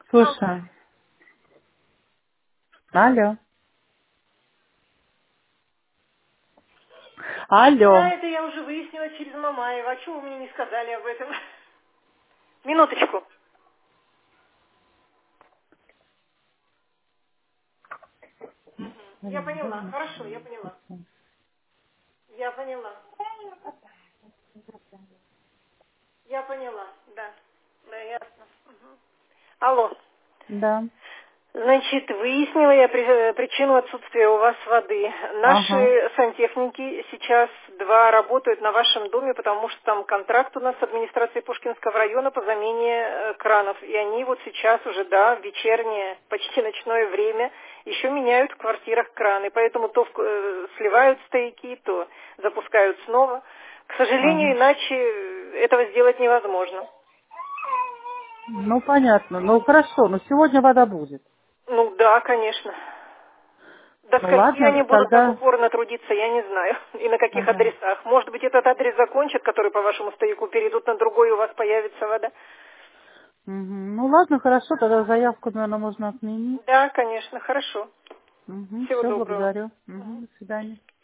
Слушай. Алло. Да, Алло. это я уже выяснила через Мамаева. А чего вы мне не сказали об этом? Минуточку. Я поняла. Хорошо, я поняла. Я поняла. Я поняла. Да. Да, ясно. Алло. Да. Значит, выяснила я причину отсутствия у вас воды. Ага. Наши сантехники сейчас два работают на вашем доме, потому что там контракт у нас с администрацией Пушкинского района по замене кранов. И они вот сейчас уже, да, в вечернее, почти ночное время еще меняют в квартирах краны. Поэтому то сливают стояки, то запускают снова. К сожалению, Ага. иначе этого сделать невозможно. Ну, понятно. Ну, хорошо. Но сегодня вода будет. Ну да, конечно. До Ну, скольки ладно, они будут так тогда... упорно трудиться, я не знаю. И на каких Ага. адресах. Может быть, этот адрес закончат, который по вашему стояку перейдут на другой, и у вас появится вода. Мгм. Ну, ладно, хорошо. Тогда заявку, наверное, можно отменить. Да, конечно, хорошо. Угу. Всего Все, доброго. благодарю. Угу. До свидания.